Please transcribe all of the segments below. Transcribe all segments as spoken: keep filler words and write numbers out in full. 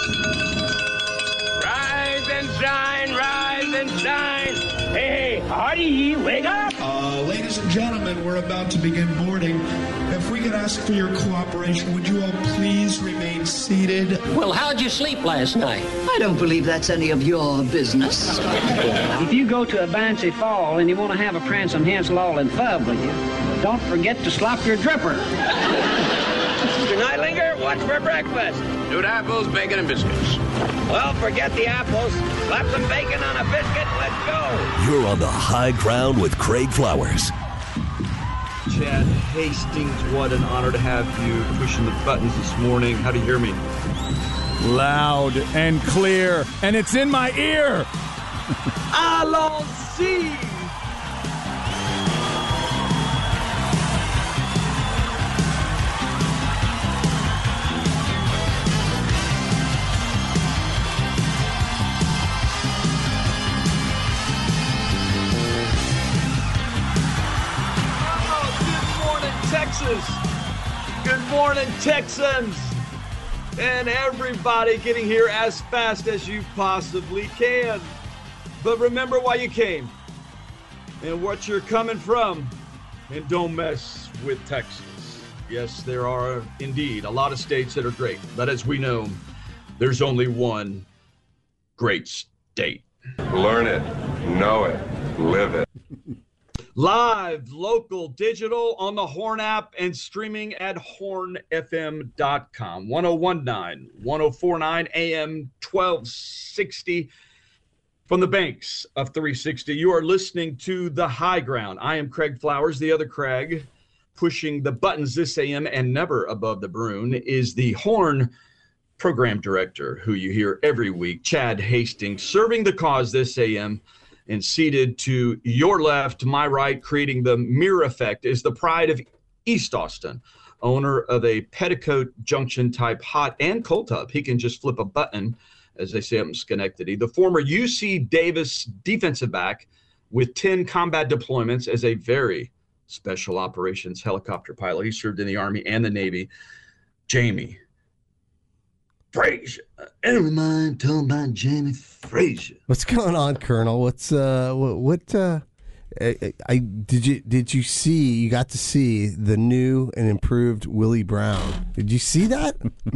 Rise and shine, rise and shine. Hey, Hardy, wake up. Uh, ladies and gentlemen, we're about to begin boarding. If we could ask for your cooperation, would you all please remain seated? Well, how'd you sleep last night? I don't believe that's any of your business. If you go to a bouncy fall and you want to have a prancing Hansel all in fub with you, don't forget to slop your dripper. Mister Nightlinger, what's for breakfast? Stewed apples, bacon, and biscuits. Well, forget the apples. Slap some bacon on a biscuit. Let's go. You're on the high ground with Craig Flowers. Chad Hastings, what an honor to have you pushing the buttons this morning. How do you hear me? Loud and clear, and it's in my ear. Allons-y! Texas. Good morning, Texans. And everybody getting here as fast as you possibly can. But remember why you came and what you're coming from. And don't mess with Texas. Yes, there are indeed a lot of states that are great. But as we know, there's only one great state. Learn it, know it, live it. Live, local, digital on the Horn app and streaming at horn f m dot com. ten nineteen, ten forty-nine A M twelve sixty from the banks of three sixty. You are listening to The High Ground. I am Craig Flowers. The other Craig pushing the buttons this A M and never above the Bruin is the Horn program director who you hear every week, Chad Hastings, serving the cause this A M. And seated to your left, my right, creating the mirror effect, is the pride of East Austin, owner of a Petticoat Junction type hot and cold tub. He can just flip a button, as they say up in Schenectady. The former U C Davis defensive back with ten combat deployments as a very special operations helicopter pilot. He served in the Army and the Navy. Jamie Frazier. Every mind talking about Jamie Frazier. What's going on, Colonel? What's uh what, what uh I, I did you did you see you got to see the new and improved Willie Brown? Did you see that?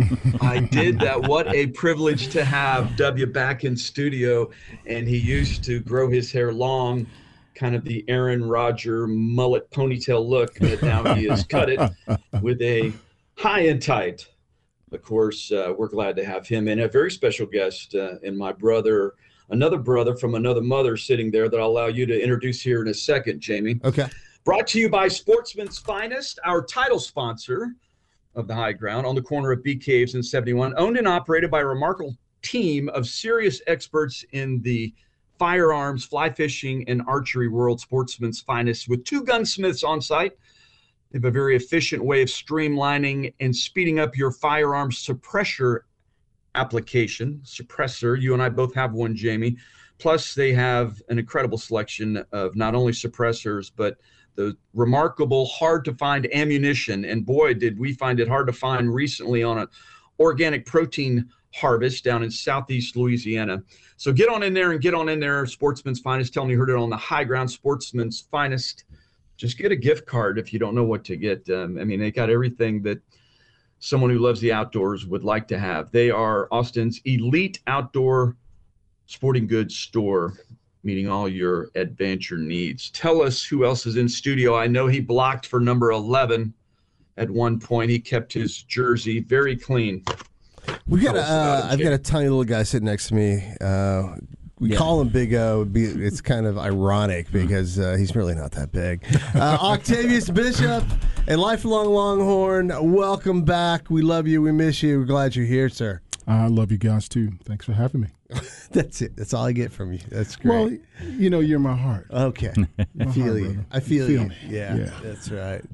I did that. What a privilege to have W back in studio, and he used to grow his hair long, kind of the Aaron Rodgers mullet ponytail look, but now he has cut it with a high and tight. Of course, uh, we're glad to have him and a very special guest uh, and my brother, another brother from another mother sitting there that I'll allow you to introduce here in a second, Jamie. Okay. Brought to you by Sportsman's Finest, our title sponsor of the High Ground on the corner of Bee Caves and seventy-one, owned and operated by a remarkable team of serious experts in the firearms, fly fishing, and archery world. Sportsman's Finest with two gunsmiths on site. They have a very efficient way of streamlining and speeding up your firearms suppressor application. Suppressor, you and I both have one, Jamie. Plus, they have an incredible selection of not only suppressors, but the remarkable hard-to-find ammunition. And boy, did we find it hard to find recently on an organic protein harvest down in southeast Louisiana. So get on in there and get on in there. Sportsman's Finest. Tell me you heard it on the High Ground. Sportsman's Finest. Just get a gift card if you don't know what to get. Um, I mean, they got everything that someone who loves the outdoors would like to have. They are Austin's elite outdoor sporting goods store, meeting all your adventure needs. Tell us who else is in studio. I know he blocked for number eleven at one point. He kept his jersey very clean. We got. A, uh, I've got a tiny little guy sitting next to me. Uh, We yeah. call him Big O. It's kind of ironic because uh, he's really not that big. Uh, Octavius Bishop and lifelong Longhorn, welcome back. We love you. We miss you. We're glad you're here, sir. I love you guys, too. Thanks for having me. That's it. That's all I get from you. That's great. Well, you know, you're my heart. Okay. I feel heart, you. Brother. I feel, feel you. Me. Yeah, yeah, that's right.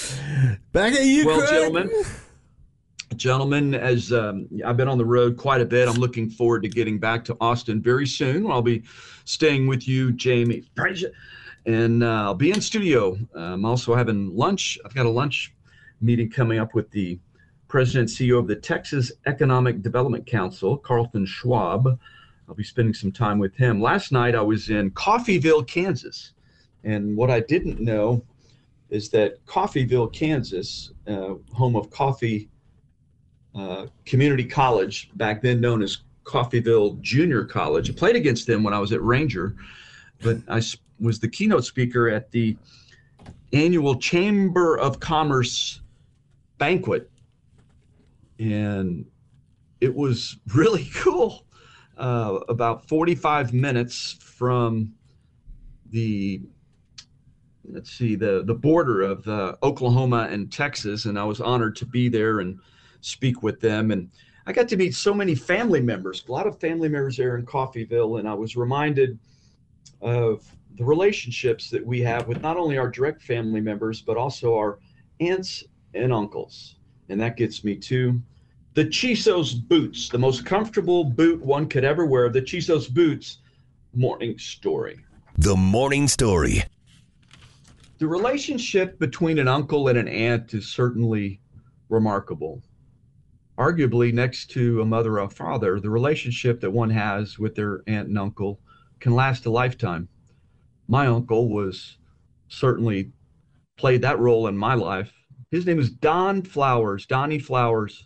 Back at you, well, Craig. gentlemen. Gentlemen, as um, I've been on the road quite a bit, I'm looking forward to getting back to Austin very soon. I'll be staying with you, Jamie, and uh, I'll be in studio. I'm also having lunch. I've got a lunch meeting coming up with the President and C E O of the Texas Economic Development Council, Carlton Schwab. I'll be spending some time with him. Last night I was in Coffeyville, Kansas. And what I didn't know is that Coffeyville, Kansas, uh, home of Coffee uh, Community College, back then known as Coffeyville Junior College. I played against them when I was at Ranger, but I was the keynote speaker at the annual Chamber of Commerce banquet. And it was really cool. Uh, about forty-five minutes from the, let's see, the, the border of uh, Oklahoma and Texas. And I was honored to be there and speak with them. And I got to meet so many family members, a lot of family members there in Coffeyville. And I was reminded of the relationships that we have with not only our direct family members, but also our aunts and uncles. And that gets me to the Chiso's boots, the most comfortable boot one could ever wear. The Chiso's boots morning story. The morning story. The relationship between an uncle and an aunt is certainly remarkable. Arguably, next to a mother or a father, the relationship that one has with their aunt and uncle can last a lifetime. My uncle was certainly played that role in my life. His name is Don Flowers, Donnie Flowers.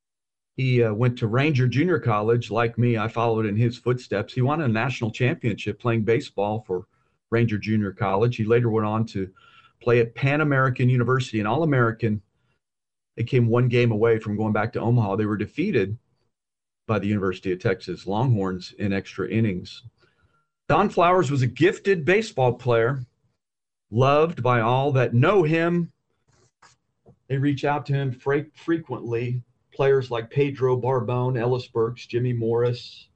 He uh, went to Ranger Junior College. Like me, I followed in his footsteps. He won a national championship playing baseball for Ranger Junior College. He later went on to play at Pan American University, an All-American. They came one game away from going back to Omaha. They were defeated by the University of Texas Longhorns in extra innings. Don Flowers was a gifted baseball player, loved by all that know him. They reach out to him fre- frequently. Players like Pedro Barbone, Ellis Burks, Jimmy Morris,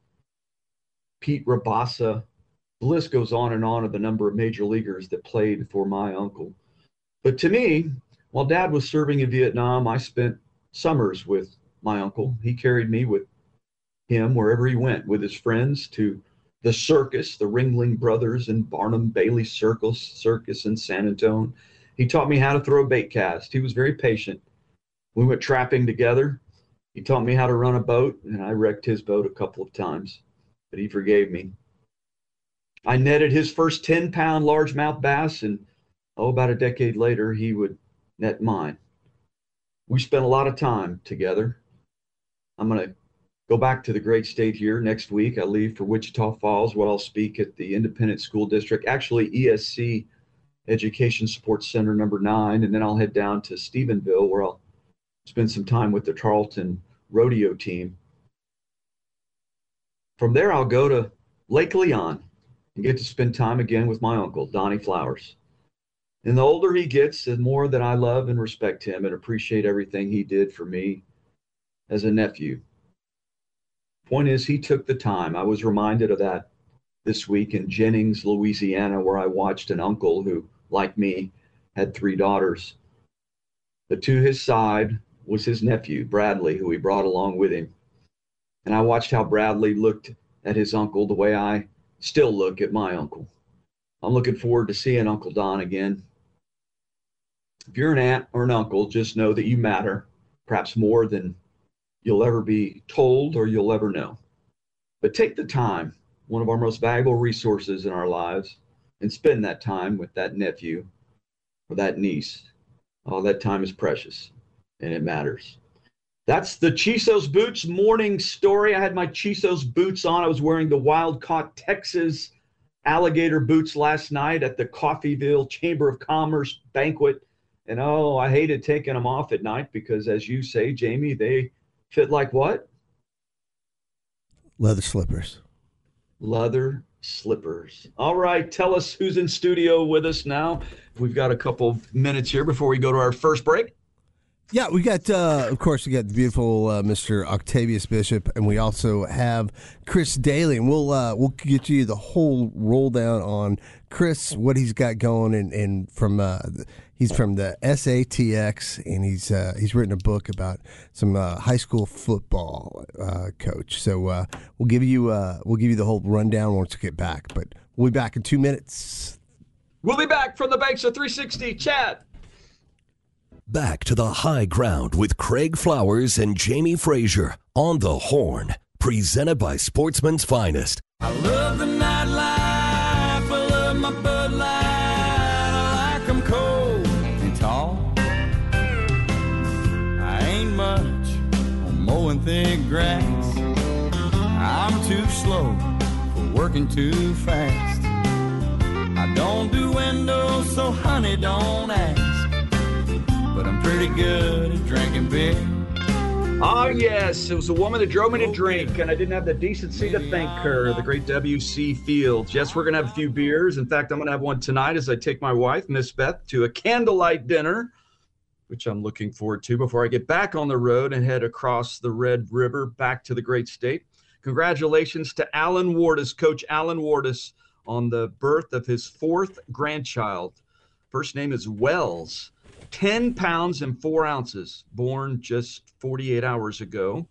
Pete Rabassa. The list goes on and on of the number of major leaguers that played for my uncle. But to me, while Dad was serving in Vietnam, I spent summers with my uncle. He carried me with him wherever he went, with his friends to the circus, the Ringling Brothers and Barnum Bailey Circus, Circus in San Antonio. He taught me how to throw a bait cast. He was very patient. We went trapping together. He taught me how to run a boat, and I wrecked his boat a couple of times, but he forgave me. I netted his first ten-pound largemouth bass, and oh, about a decade later, he would net mine. We spent a lot of time together. I'm going to go back to the great state here next week. I leave for Wichita Falls, where I'll speak at the Independent School District, actually E S C Education Support Center number nine, and then I'll head down to Stephenville, where I'll spend some time with the Tarleton rodeo team. From there, I'll go to Lake Leon and get to spend time again with my uncle, Donnie Flowers. And the older he gets, the more that I love and respect him and appreciate everything he did for me as a nephew. Point is, he took the time. I was reminded of that this week in Jennings, Louisiana, where I watched an uncle who, like me, had three daughters. But to his side was his nephew, Bradley, who he brought along with him. And I watched how Bradley looked at his uncle the way I still look at my uncle. I'm looking forward to seeing Uncle Don again. If you're an aunt or an uncle, just know that you matter, perhaps more than you'll ever be told or you'll ever know. But take the time, one of our most valuable resources in our lives, and spend that time with that nephew or that niece. Oh, that time is precious, and it matters. That's the Chiso's Boots morning story. I had my Chiso's boots on. I was wearing the wild-caught Texas alligator boots last night at the Coffeyville Chamber of Commerce banquet. And, oh, I hated taking them off at night because, as you say, Jamie, they fit like what? Leather slippers. Leather slippers. All right, tell us who's in studio with us now. We've got a couple minutes here before we go to our first break. Yeah, we got, uh, of course, we got the beautiful uh, Mister Octavius Bishop, and we also have Chris Daly, and we'll uh, we'll get you the whole roll down on Chris, what he's got going, and, and from uh, he's from the S A T X, and he's uh, he's written a book about some uh, high school football uh, coach. So uh, we'll give you uh, we'll give you the whole rundown once we get back, but we'll be back in two minutes. We'll be back from the banks of three sixty. Chad. Back to the high ground with Craig Flowers and Jamie Frazier on The Horn, presented by Sportsman's Finest. I love the nightlife. I love my Bud Light. I like 'em cold and tall. I ain't much on mowing thick grass. I'm too slow for working too fast. I don't do windows, so honey, don't ask. But I'm pretty good at drinking beer. Ah, yes, it was a woman that drove me to drink, and I didn't have the decency to thank her, the great W C Fields. Yes, we're going to have a few beers. In fact, I'm going to have one tonight as I take my wife, Miss Beth, to a candlelight dinner, which I'm looking forward to before I get back on the road and head across the Red River back to the great state. Congratulations to Alan Wardis, Coach Alan Wardis, on the birth of his fourth grandchild. First name is Wells. ten pounds and four ounces, born just forty-eight hours ago.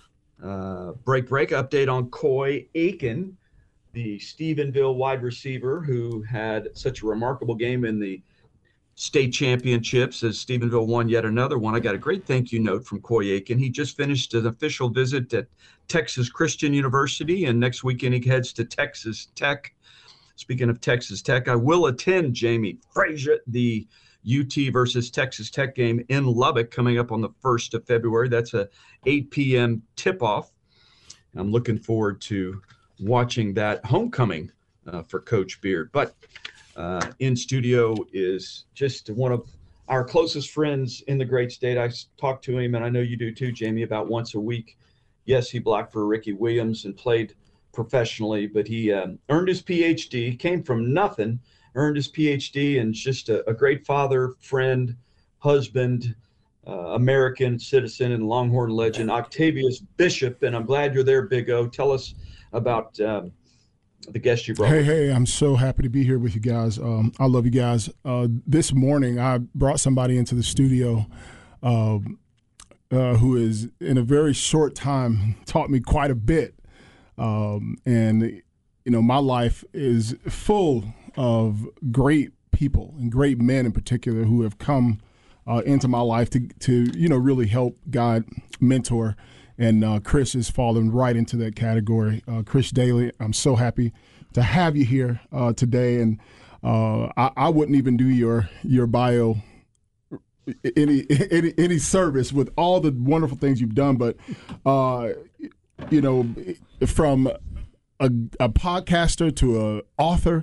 Uh, break, break, update on Coy Aiken, the Stephenville wide receiver who had such a remarkable game in the state championships as Stephenville won yet another one. I got a great thank you note from Coy Aiken. He just finished an official visit at Texas Christian University, and next weekend he heads to Texas Tech. Speaking of Texas Tech, I will attend, Jamie Frazier, the U T versus Texas Tech game in Lubbock coming up on the first of February. That's a eight p.m. tip-off. I'm looking forward to watching that homecoming uh, for Coach Beard. But uh, in studio is just one of our closest friends in the great state. I talk to him, and I know you do too, Jamie, about once a week. Yes, he blocked for Ricky Williams and played professionally, but he um, earned his P H D, came from nothing, earned his P H D, and just a, a great father, friend, husband, uh, American citizen, and Longhorn legend, Octavius Bishop. And I'm glad you're there, Big O. Tell us about um, the guest you brought. Hey, hey, I'm so happy to be here with you guys. Um, I love you guys. Uh, this morning, I brought somebody into the studio uh, uh, who is, in a very short time, taught me quite a bit. Um, and, you know, my life is full of great people and great men in particular who have come uh, into my life to, to, you know, really help guide, mentor. And uh, Chris has fallen right into that category. Uh, Chris Daly, I'm so happy to have you here uh, today. And uh, I, I wouldn't even do your your bio any, any any service with all the wonderful things you've done. But, uh, you know, from a, a podcaster to an author,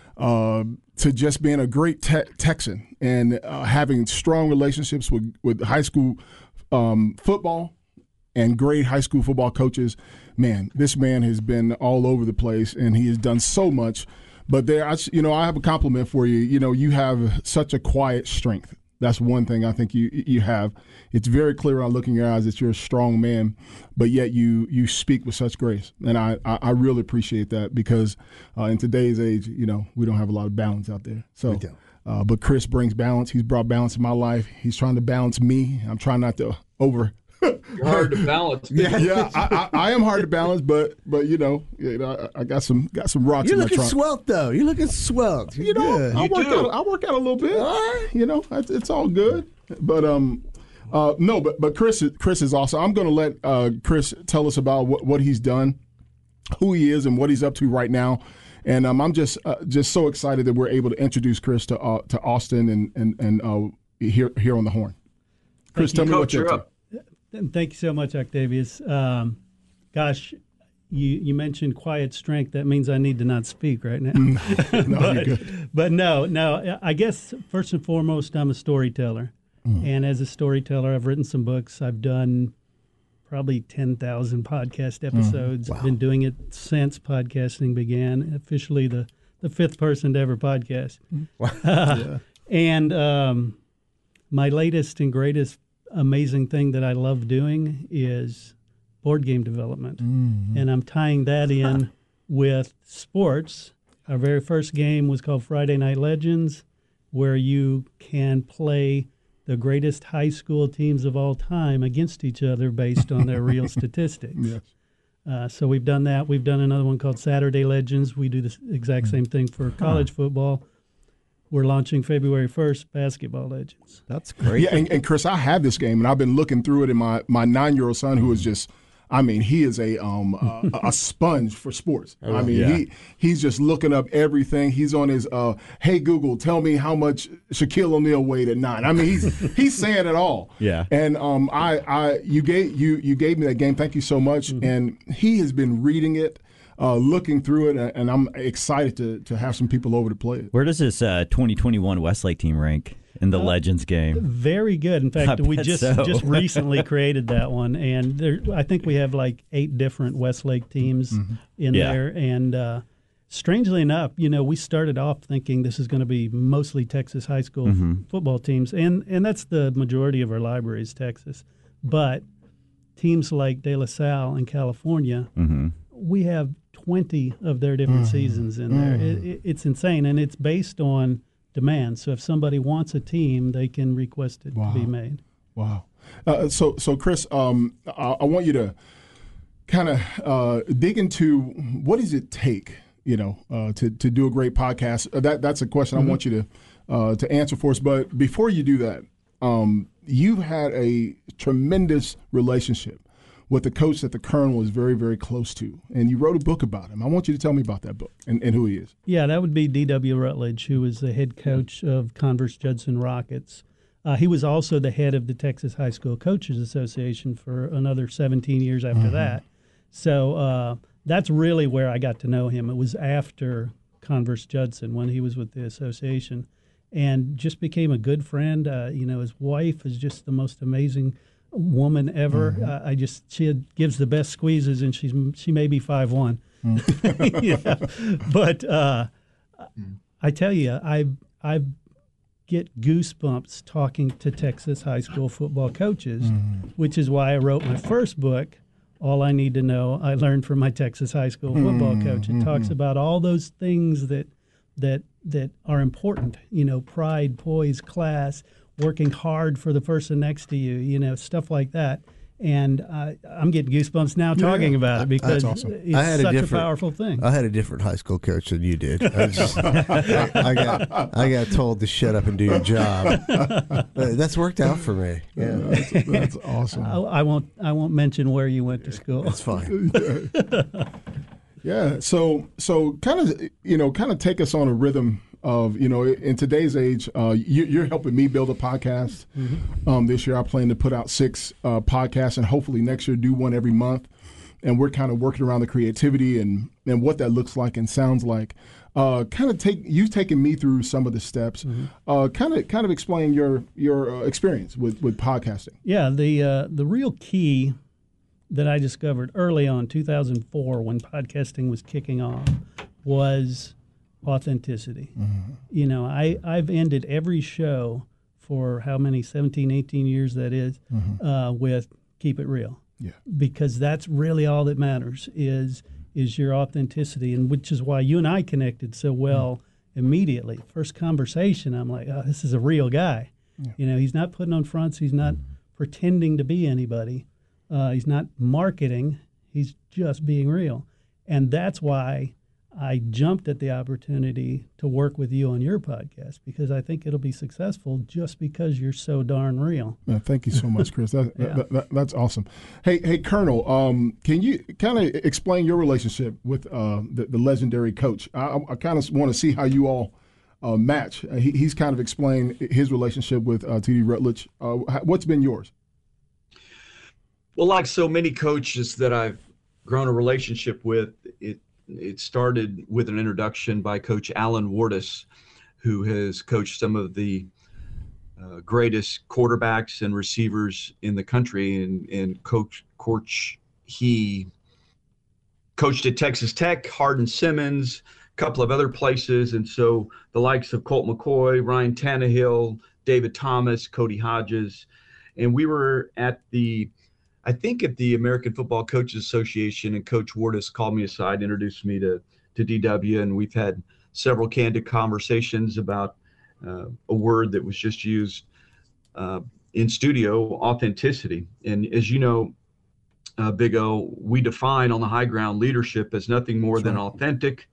Uh, to just being a great te- Texan and uh, having strong relationships with, with high school um, football and great high school football coaches. Man, this man has been all over the place, and he has done so much. But there, I, you know, I have a compliment for you. You know, you have such a quiet strength. That's one thing I think you you have. It's very clear on looking in your eyes that you're a strong man, but yet you you speak with such grace. And I, I, I really appreciate that because uh, in today's age, you know, we don't have a lot of balance out there. So, uh, but Chris brings balance. He's brought balance in my life. He's trying to balance me. I'm trying not to over. You're hard to balance. Yeah, yeah I, I, I am hard to balance, but but you know, you know I, I got some got some rocks You're in my looking trunk. svelte though. You're looking svelte. You're you know, good. I You work do. out. I work out a little bit. You know, it's, it's all good. But um, uh, no, but but Chris is, Chris is awesome. I'm going to let uh, Chris tell us about what, what he's done, who he is, and what he's up to right now. And um, I'm just uh, just so excited that we're able to introduce Chris to uh, to Austin and and and uh, here here on the Horn. Chris, tell me what you're up to. Thank you so much, Octavius. Um, gosh, you, you mentioned quiet strength. That means I need to not speak right now. no, but, you're good. but no, no. I guess first and foremost, I'm a storyteller. Mm. And as a storyteller, I've written some books. I've done probably ten thousand podcast episodes. Mm. Wow. I've been doing it since podcasting began, officially the, the fifth person to ever podcast. Wow. Uh, yeah. And um, my latest and greatest amazing thing that I love doing is board game development. Mm-hmm. And I'm tying that in with sports. Our very first game was called Friday Night Legends, where you can play the greatest high school teams of all time against each other based on their real statistics. Yes. Uh, so we've done that. We've done another one called Saturday Legends. We do the exact same thing for college huh. football. we're launching February first, Basketball Legends. That's great. Yeah, and, and Chris, I have this game, and I've been looking through it, and my, my nine-year-old son, who is just, I mean, he is a um a, a sponge for sports. I mean, yeah. he he's just looking up everything. He's on his, uh, hey, Google, tell me how much Shaquille O'Neal weighed at nine. I mean, he's he's saying it all. Yeah. And um, I, I you gave you you gave me that game. Thank you so much. Mm-hmm. And he has been reading it. Uh, looking through it, and I'm excited to to have some people over to play it. Where does this uh, twenty twenty-one Westlake team rank in the uh, Legends game? Very good. In fact, we just so. just recently created that one, and there, I think we have like eight different Westlake teams mm-hmm. in yeah. there. And uh, strangely enough, you know, we started off thinking this is going to be mostly Texas high school mm-hmm. f- football teams, and and that's the majority of our library is Texas. But teams like De La Salle in California, mm-hmm. we have twenty of their different mm. seasons in there. Mm. It, it, it's insane, and it's based on demand. So if somebody wants a team, they can request it wow. to be made. Wow. Uh, so, so Chris, um, I, I want you to kind of uh, dig into what does it take, you know, uh, to to do a great podcast. Uh, that that's a question mm-hmm. I want you to uh, to answer for us. But before you do that, um, you've had a tremendous relationship with the coach that the Colonel is very, very close to. And you wrote a book about him. I want you to tell me about that book and, and who he is. Yeah, that would be D W Rutledge, who was the head coach of Converse Judson Rockets. Uh, he was also the head of the Texas High School Coaches Association for another seventeen years after mm-hmm. that. So uh, that's really where I got to know him. It was after Converse Judson when he was with the association, and just became a good friend. Uh, you know, his wife is just the most amazing woman ever. Mm-hmm. Uh, I just she had, gives the best squeezes, and she's she may be five one, mm. yeah. But uh, mm. I tell you, I I get goosebumps talking to Texas high school football coaches, mm. which is why I wrote my first book, All I Need to Know I Learned from My Texas High School Football mm. Coach. It mm-hmm. talks about all those things that that that are important. You know, pride, poise, class, working hard for the person next to you, you know, stuff like that. And uh, I'm getting goosebumps now talking yeah. about it because awesome. it's I had such a, a powerful thing. I had a different high school coach than you did. I, just, I, I got I got told to shut up and do your job. That's worked out for me. Yeah, that's, that's awesome. I, I won't I won't mention where you went to school. That's fine. Yeah. So so kind of you know kind of take us on a rhythm of, you know, in today's age, uh, you, you're helping me build a podcast. Mm-hmm. Um, this year I plan to put out six uh, podcasts, and hopefully next year do one every month. And we're kind of working around the creativity and, and what that looks like and sounds like. Uh, kind of take you've taken me through some of the steps. Mm-hmm. Uh, kind of kind of explain your your uh, experience with, with podcasting. Yeah, the uh, the real key that I discovered early on, two thousand four, when podcasting was kicking off, was authenticity. Mm-hmm. You know, I, I've ended every show for how many, seventeen, eighteen years that is, mm-hmm. uh, with keep it real. Yeah. Because that's really all that matters is is your authenticity, and which is why you and I connected so well mm-hmm. immediately. First conversation, I'm like, oh, this is a real guy. Yeah. You know, he's not putting on fronts. He's not pretending to be anybody. Uh, he's not marketing. He's just being real. And that's why I jumped at the opportunity to work with you on your podcast, because I think it'll be successful just because you're so darn real. Yeah, thank you so much, Chris. That, yeah. that, that, that's awesome. Hey, hey, Colonel, um, can you kind of explain your relationship with uh, the, the legendary coach? I, I kind of want to see how you all uh, match. Uh, he, he's kind of explained his relationship with uh, T D Rutledge. Uh, what's been yours? Well, like so many coaches that I've grown a relationship with, it It started with an introduction by Coach Alan Wardis, who has coached some of the uh, greatest quarterbacks and receivers in the country. And, and coach, coach, he coached at Texas Tech, Hardin Simmons, a couple of other places. And so the likes of Colt McCoy, Ryan Tannehill, David Thomas, Cody Hodges. And we were at the I think at the American Football Coaches Association, and Coach Wardis called me aside, introduced me to, to D W, and we've had several candid conversations about uh, a word that was just used uh, in studio, authenticity. And as you know, uh, Big O, we define on the high ground leadership as nothing more That's than right. authentic,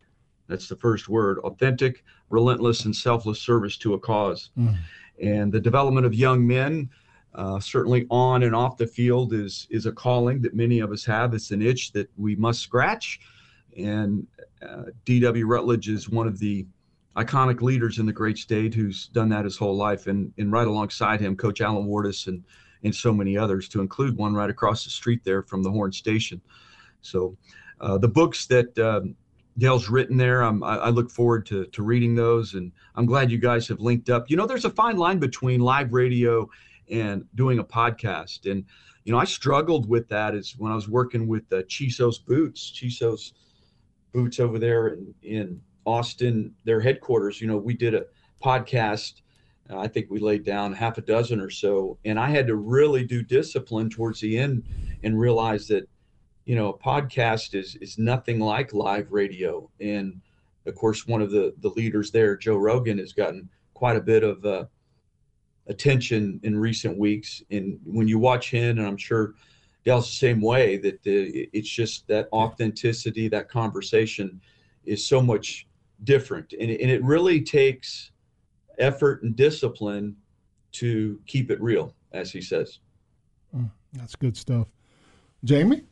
That's the first word: authentic, relentless, and selfless service to a cause. Mm. And the development of young men, uh, certainly on and off the field, is is a calling that many of us have. It's an itch that we must scratch. And uh, D W Rutledge is one of the iconic leaders in the great state who's done that his whole life. And, and right alongside him, Coach Alan Wardis and, and so many others, to include one right across the street there from the Horn Station. So uh, the books that um, Dale's written there, I'm, I, I look forward to, to reading those. And I'm glad you guys have linked up. You know, there's a fine line between live radio and doing a podcast. And, you know, I struggled with that as when I was working with uh, Chiso's Boots, Chiso's Boots over there in, in Austin, their headquarters. You know, we did a podcast. Uh, I think we laid down half a dozen or so. And I had to really do discipline towards the end and realize that, you know, a podcast is is nothing like live radio. And of course, one of the, the leaders there, Joe Rogan, has gotten quite a bit of uh, attention in recent weeks. And when you watch him, and I'm sure Dale's the same way, that the, it's just that authenticity, that conversation is so much different. And, and it really takes effort and discipline to keep it real, as he says. Mm, that's good stuff. Jamie?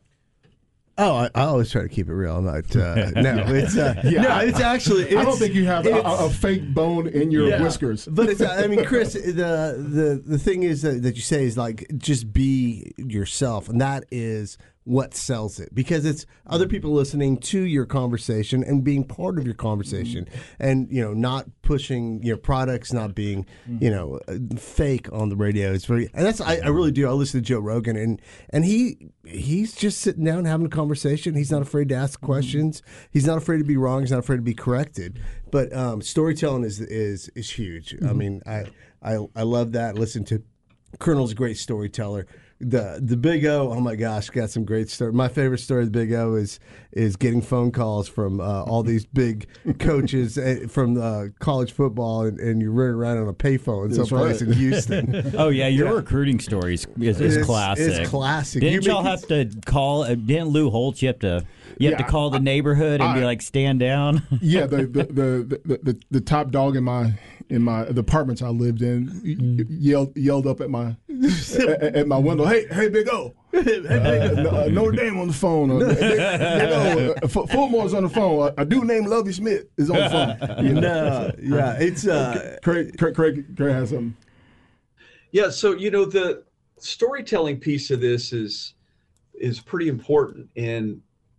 Oh, I, I always try to keep it real. I'm not. Uh, no, it's uh, yeah, no, it's actually. It's, I don't think you have a, a fake bone in your yeah. whiskers. But it's. I mean, Chris, the the the thing is that, that you say is like just be yourself, and that is what sells it, because it's other people listening to your conversation and being part of your conversation, mm-hmm. and you know, not pushing your products, not being mm-hmm. you know fake on the radio. It's very, and that's I, I really do. I listen to Joe Rogan, and and he he's just sitting down having a conversation. He's not afraid to ask questions. Mm-hmm. He's not afraid to be wrong. He's not afraid to be corrected. But um, storytelling is is is huge. Mm-hmm. I mean, I, I I love that. Listen to Colonel's a great storyteller. The the Big O, oh my gosh, got some great story. My favorite story of the Big O is is getting phone calls from uh, all these big coaches from uh, college football, and, and you're running around on a payphone someplace right. in Houston. Oh yeah, your yeah. recruiting stories is, is it's, classic. It's classic. Didn't you y'all have to call? Uh, didn't Lou Holtz? You have to you have yeah, to call the neighborhood and I, be like, stand down. Yeah, the the, the the the the top dog in my in my the apartments I lived in mm. yelled yelled up at my at, at my window. Hey, hey, Big O. Hey, Big O. Uh, Notre Dame on the phone. Uh, Big, Big O. Uh, Fulmore's on the phone. A dude named Lovie Smith is on the phone. You know, yeah, it's uh, Craig, Craig, Craig, Craig has something. Yeah, so you know the storytelling piece of this is is pretty important, and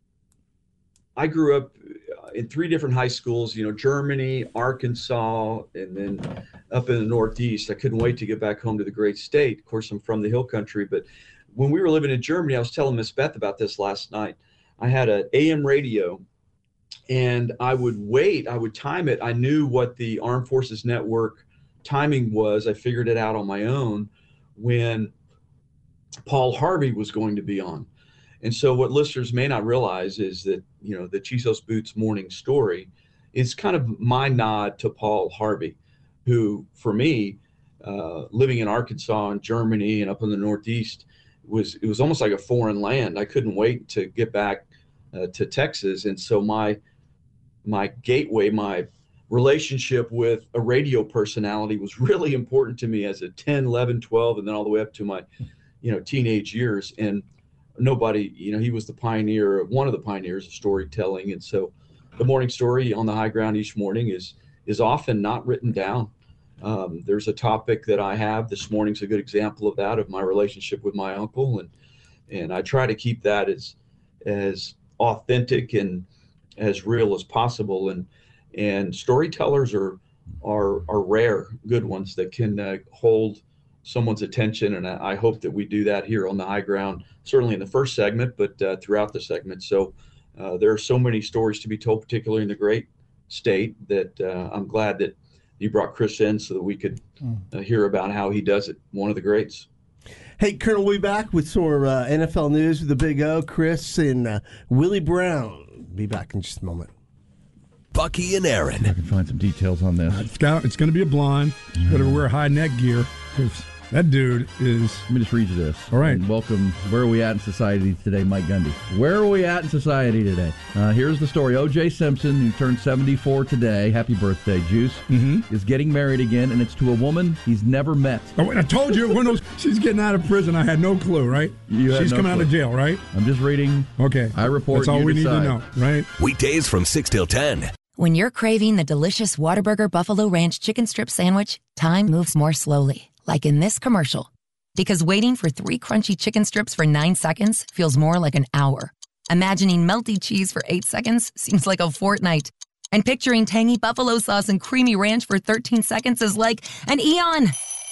I grew up in three different high schools, you know, Germany, Arkansas, and then up in the Northeast. I couldn't wait to get back home to the great state. Of course, I'm from the hill country, but when we were living in Germany, I was telling Miss Beth about this last night. I had an A M radio, and I would wait. I would time it. I knew what the Armed Forces Network timing was. I figured it out on my own when Paul Harvey was going to be on. And so what listeners may not realize is that, you know, the Chiso's Boots morning story is kind of my nod to Paul Harvey, who, for me, uh, living in Arkansas and Germany and up in the Northeast, was it was almost like a foreign land. I couldn't wait to get back uh, to Texas. And so my my gateway, my relationship with a radio personality was really important to me as a ten, eleven, twelve, and then all the way up to my, you know, teenage years. And nobody, you know, he was the pioneer, one of the pioneers of storytelling. And so the morning story on the high ground each morning is is often not written down. Um, there's a topic that I have. This morning's a good example of that, of my relationship with my uncle. And and I try to keep that as as authentic and as real as possible. And and storytellers are are are rare, good ones that can uh, hold someone's attention. And I, I hope that we do that here on the high ground, certainly in the first segment, but uh, throughout the segment. So uh, there are so many stories to be told, particularly in the great state, that uh, I'm glad that you brought Chris in so that we could uh, hear about how he does it. One of the greats. Hey, Colonel, we'll be back with some more uh, N F L news with the Big O, Chris, and uh, Willie Brown. Be back in just a moment. Bucky and Aaron. I can find some details on this. Uh, it's, it's going to be a blind. Mm. Got to wear high neck gear because That dude is... Let me just read you this. All right. And welcome. Where are we at in society today, Mike Gundy? Where are we at in society today? Uh, here's the story. O J Simpson, who turned seventy-four today, happy birthday, Juice, mm-hmm. is getting married again, and it's to a woman he's never met. Oh, I told you, when those, she's getting out of prison. I had no clue, right? You had she's no coming clue. out of jail, right? I'm just reading. Okay. I report. That's all you we decide. need to know, right? Weekdays from six till ten. When you're craving the delicious Whataburger Buffalo Ranch Chicken Strip Sandwich, time moves more slowly, like in this commercial. Because waiting for three crunchy chicken strips for nine seconds feels more like an hour. Imagining melty cheese for eight seconds seems like a fortnight. And picturing tangy buffalo sauce and creamy ranch for thirteen seconds is like an eon.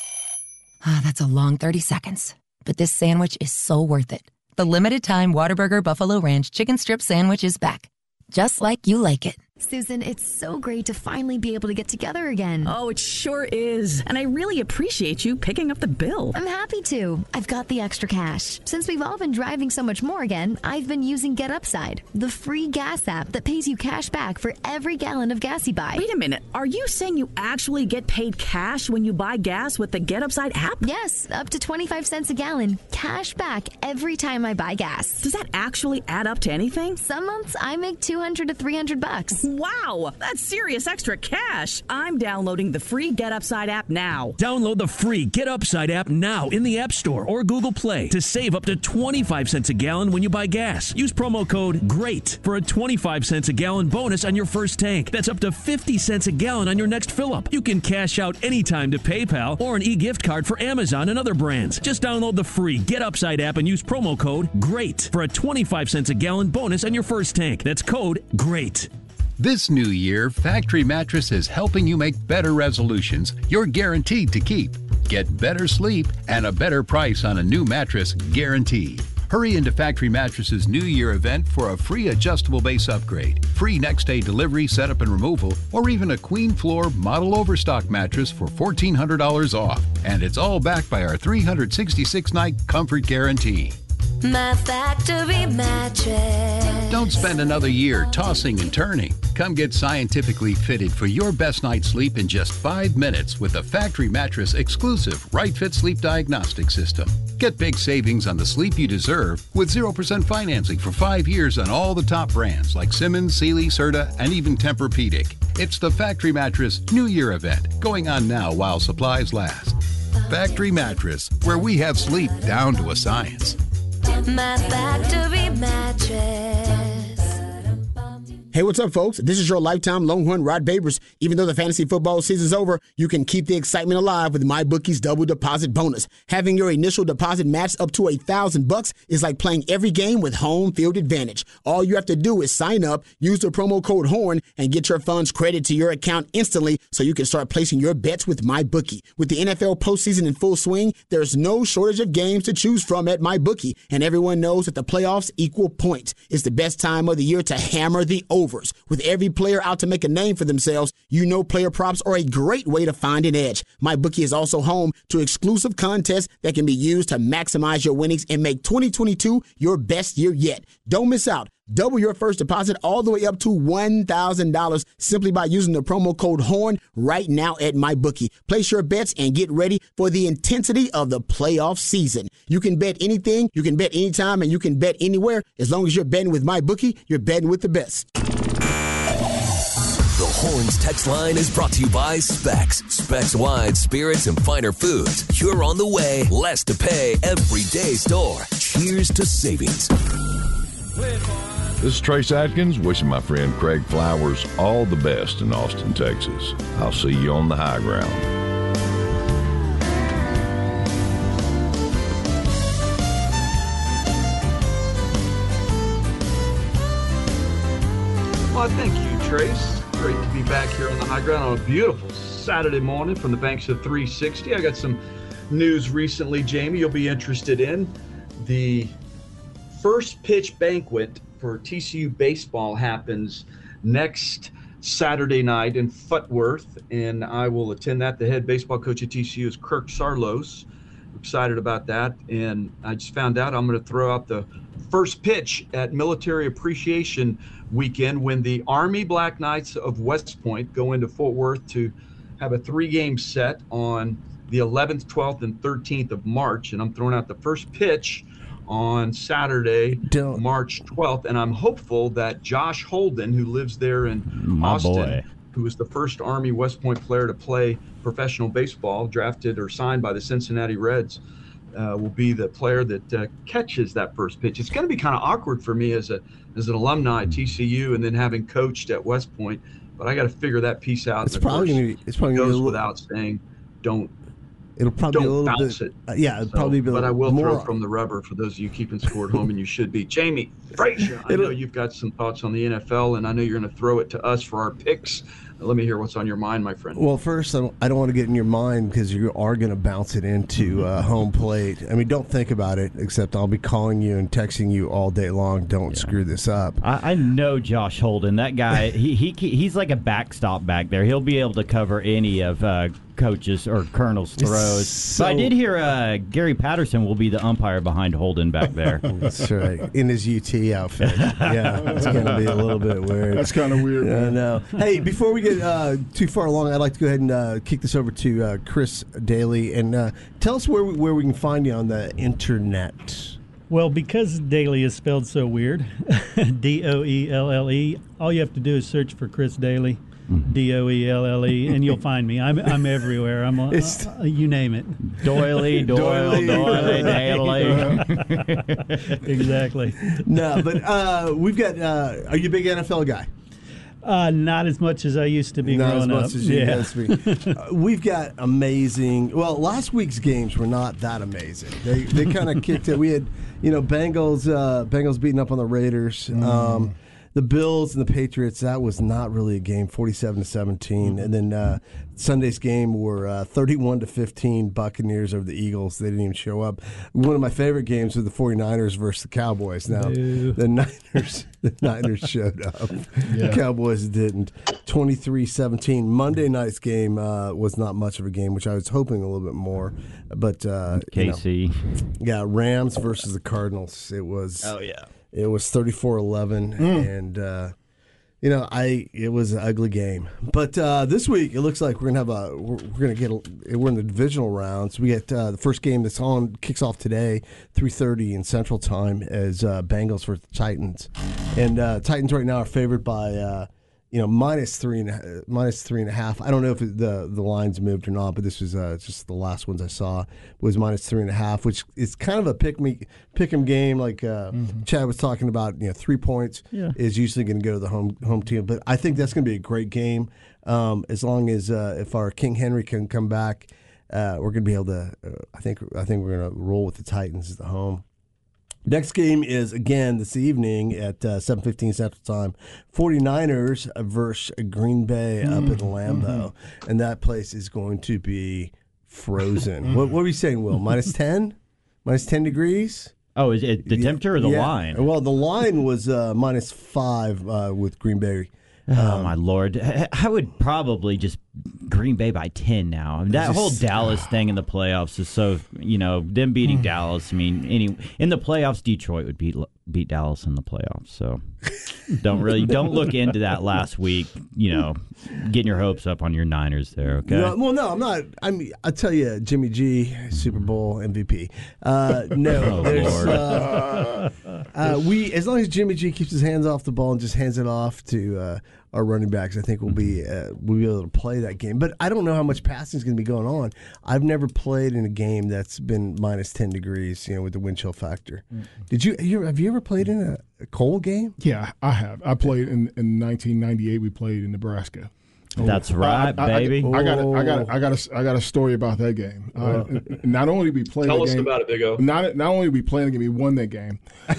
Ah, that's a long thirty seconds. But this sandwich is so worth it. The limited-time Whataburger Buffalo Ranch Chicken Strip Sandwich is back. Just like you like it. Susan, it's so great to finally be able to get together again. Oh, it sure is. And I really appreciate you picking up the bill. I'm happy to. I've got the extra cash. Since we've all been driving so much more again, I've been using Get Upside, the free gas app that pays you cash back for every gallon of gas you buy. Wait a minute. Are you saying you actually get paid cash when you buy gas with the Get Upside app? Yes, up to twenty-five cents a gallon. Cash back every time I buy gas. Does that actually add up to anything? Some months I make two hundred to three hundred bucks. Wow, that's serious extra cash. I'm downloading the free Get Upside app now. Download the free Get Upside app now in the App Store or Google Play to save up to twenty-five cents a gallon when you buy gas. Use promo code GREAT for a twenty-five cents a gallon bonus on your first tank. That's up to fifty cents a gallon on your next fill-up. You can cash out anytime to PayPal or an e-gift card for Amazon and other brands. Just download the free Get Upside app and use promo code GREAT for a twenty-five cents a gallon bonus on your first tank. That's code GREAT. This new year, Factory Mattress is helping you make better resolutions you're guaranteed to keep. Get better sleep and a better price on a new mattress guaranteed. Hurry into Factory Mattress's New Year event for a free adjustable base upgrade, free next day delivery, setup and removal, or even a queen floor model overstock mattress for fourteen hundred dollars off. And it's all backed by our three hundred sixty-six night comfort guarantee. My Factory Mattress. Don't spend another year tossing and turning. Come get scientifically fitted for your best night's sleep in just five minutes with the Factory Mattress exclusive Right Fit Sleep Diagnostic System. Get big savings on the sleep you deserve with zero percent financing for five years on all the top brands like Simmons, Sealy, Serta, and even Tempur-Pedic. It's the Factory Mattress New Year event going on now while supplies last. Factory Mattress, where we have sleep down to a science. My Factory Mattress. Hey, what's up, folks? This is your lifetime Longhorn Rod Babers. Even though the fantasy football season's over, you can keep the excitement alive with MyBookie's double deposit bonus. Having your initial deposit matched up to a thousand bucks is like playing every game with home field advantage. All you have to do is sign up, use the promo code HORN, and get your funds credited to your account instantly so you can start placing your bets with MyBookie. With the N F L postseason in full swing, there's no shortage of games to choose from at MyBookie, and everyone knows that the playoffs equal points. It's the best time of the year to hammer the over. With every player out to make a name for themselves, you know player props are a great way to find an edge. MyBookie is also home to exclusive contests that can be used to maximize your winnings and make twenty twenty-two your best year yet. Don't miss out. Double your first deposit all the way up to one thousand dollars simply by using the promo code HORN right now at MyBookie. Place your bets and get ready for the intensity of the playoff season. You can bet anything, you can bet anytime, and you can bet anywhere. As long as you're betting with MyBookie, you're betting with the best. The Horns text line is brought to you by Specs. Specs Wine, Spirits, and Finer Foods. You're on the way. Less to pay. Everyday store. Cheers to savings. This is Trace Atkins wishing my friend Craig Flowers all the best in Austin, Texas. I'll see you on the high ground. Well, thank you, Trace. Great to be back here on the high ground on a beautiful Saturday morning from the banks of three sixty. I got some news recently, Jamie, you'll be interested in. The first pitch banquet for T C U baseball happens next Saturday night in Foothworth, and I will attend that. The head baseball coach at T C U is Kirk Saarloos. Excited about that, and I just found out I'm going to throw out the first pitch at Military Appreciation Weekend when the Army Black Knights of West Point go into Fort Worth to have a three-game set on the eleventh, twelfth, and thirteenth of March, and I'm throwing out the first pitch on Saturday, Don't. March twelfth, and I'm hopeful that Josh Holden, who lives there in My Austin, boy. who was the first Army West Point player to play professional baseball, drafted or signed by the Cincinnati Reds, uh, will be the player that uh, catches that first pitch. It's going to be kind of awkward for me as a as an alumni at T C U and then having coached at West Point, but I got to figure that piece out. It's And of probably course, gonna be- it's probably it gonna be goes a little- without saying, don't It'll probably be a don't little bounce bit. it. Uh, yeah, it'll So, probably be a but little I will more. throw from the rubber for those of you keeping score at home, and you should be. Jamie Frazier, I know you've got some thoughts on the N F L, and I know you're going to throw it to us for our picks. Let me hear what's on your mind, my friend. Well, first, I don't, I don't want to get in your mind because you are going to bounce it into uh, home plate. I mean, don't think about it, except I'll be calling you and texting you all day long. Don't screw this up. I, I know Josh Holden. That guy, he, he he's like a backstop back there. He'll be able to cover any of uh, coaches or colonel's throws. So- but I did hear uh, Gary Patterson will be the umpire behind Holden back there. That's right. In his U T outfit. Yeah, it's going to be a little bit weird. That's kind of weird. I know. Hey, before we get uh, too far along, I'd like to go ahead and uh, kick this over to uh, Chris Daly and uh, tell us where we, where we can find you on the internet. Well, because Daly is spelled so weird, D O E L L E, all you have to do is search for Chris Daly, D O E L L E, and you'll find me. I'm I'm everywhere. I'm a, It's- uh, you name it. Doily, Doyle, Doily. Doily, Daly. Exactly. No, but uh, we've got. Uh, are you a big N F L guy? Uh, not as much as I used to be Not as growing much up. as you yeah. used to be. Uh, we've got amazing. Well, last week's games were not that amazing. They they kind of kicked it. We had, you know, Bengals uh, Bengals beating up on the Raiders. Um, the Bills and the Patriots. That was not really a game. Forty-seven to seventeen, and then uh, Sunday's game were uh, thirty-one to fifteen. Buccaneers over the Eagles. They didn't even show up. One of my favorite games was the forty-niners versus the Cowboys. Now Boo. the Niners. The Niners showed up. Yeah. The Cowboys didn't. twenty-three seventeen. Monday night's game uh, was not much of a game, which I was hoping a little bit more. But uh, you know, K C. yeah, Rams versus the Cardinals. It was. Oh, yeah. It was thirty-four eleven, and uh, you know, I it was an ugly game. But uh, this week it looks like we're gonna have a we're, we're gonna get a, we're in the divisional rounds. We get uh, the first game that's on kicks off today, three thirty in Central Time, as uh, Bengals versus Titans, and uh, Titans right now are favored by uh, you know minus three and a- minus three and a half. I don't know if it, the the lines moved or not, but this was uh, just the last ones I saw was minus three and a half, which is kind of a pick me pick 'em game. Like uh, Chad was talking about, you know, three points Yeah. is usually going to go to the home home team, but I think that's going to be a great game um, as long as uh, if our King Henry can come back, uh, we're going to be able to. Uh, I think I think we're going to roll with the Titans as the home. Next game is, again, this evening at uh, seven fifteen Central Time. forty-niners versus Green Bay up at Lambeau. And that place is going to be frozen. what, what were you saying, Will? Minus ten? Minus ten degrees? Oh, is it the temperature or the Yeah. line? Well, the line was uh, minus five uh, with Green Bay. Oh, my Lord. I would probably just Green Bay by ten now. I mean, that Just- whole Dallas thing in the playoffs is so, you know, them beating Dallas. I mean, any in the playoffs, Detroit would beat beat Dallas in the playoffs. So don't really, don't look into that last week, you know, getting your hopes up on your Niners there, okay? No, well, no, I'm not. I mean, I tell you, Jimmy G, Super Bowl M V P. Uh, no, Oh, there's Lord. uh, uh, we as long as Jimmy G keeps his hands off the ball and just hands it off to uh, our running backs, I think we'll be uh, we'll be able to play that game. But I don't know how much passing is going to be going on. I've never played in a game that's been minus ten degrees, you know, with the wind chill factor. Did you, you have you ever played in a, a cold game? Yeah, I have. I played in, in nineteen ninety-eight. We played in Nebraska. That's right, I, I, baby. I, I got a, I got a, I got a, I got a story about that game. Uh, not only did we play Tell the us game, about it, Big O. Not not only did we play the game, we won that game.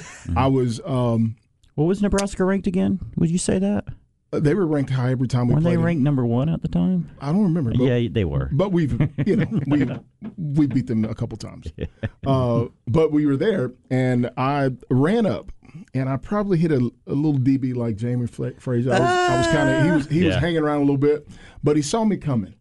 I was. Um, What was Nebraska ranked again? Would you say that? they were ranked high every time we Weren't played. they them. ranked number one at the time? I don't remember. But, Yeah, they were. But we've, you know, we we beat them a couple times. Uh, but we were there, and I ran up, and I probably hit a, a little D B like Jamie Fra- Frazier. I was, I was kind of he was he was Yeah. hanging around a little bit, but he saw me coming.